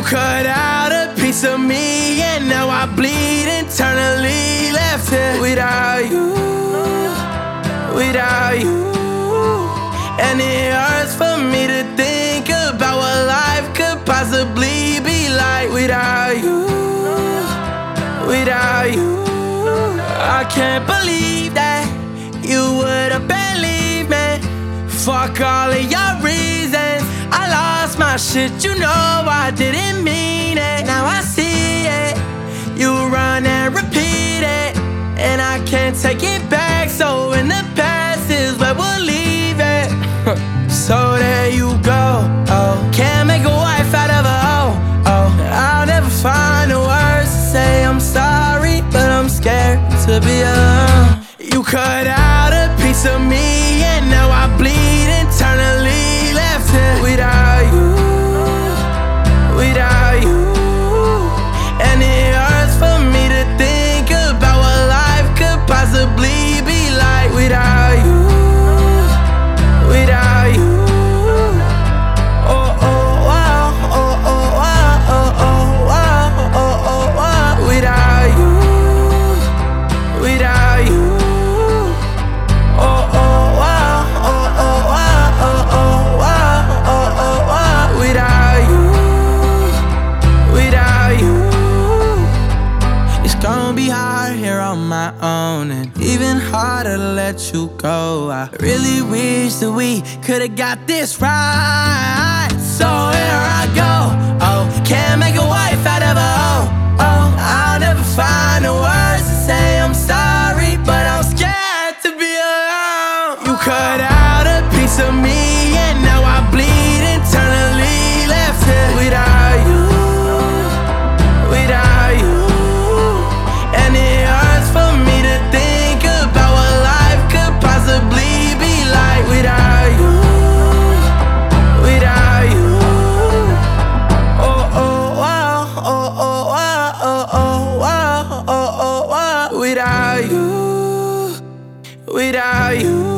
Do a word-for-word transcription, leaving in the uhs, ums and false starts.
cut out a piece of me, and now I bleed internally. Left here without you, without you. And it hurts for me to think about what life could possibly be like without you, without you. I can't believe that you would've believed me. Fuck all of your reasons. I lost my shit, you know I didn't mean it. Now I see it, you run and repeat it, and I can't take it back. So in the past is where we'll leave it. So there you go, oh. Can't make a wife out of a hoe, oh. I'll never find the words to say I'm sorry, but I'm scared to be alone. You cut out a piece of me, and now I bleed internally. Left here without you, without you. And it hurts for me to think about what life could possibly be like without you, without you. Oh, oh, wow, oh, oh, wow, oh, oh, wow, oh, oh, wow. Without you, without you. Oh, oh, wow, oh, oh, wow, oh, oh, wow, oh, oh, wow. Without you, without you. It's gonna be hard here on my own, and even harder to let you go. I really wish that we could've got this right. So here I go, oh. Can't make a wife out of a hoe, oh. I'll never find the words to say I'm sorry, but I'm scared to be alone. You cut out a piece of me, and now I bleed internally. Left here without you, without you. And it hurts for me to think about what life could possibly be like without you, without you. Oh, oh, wow, oh, oh, wow, oh, oh, wow, oh, oh, wow. Without you, without you.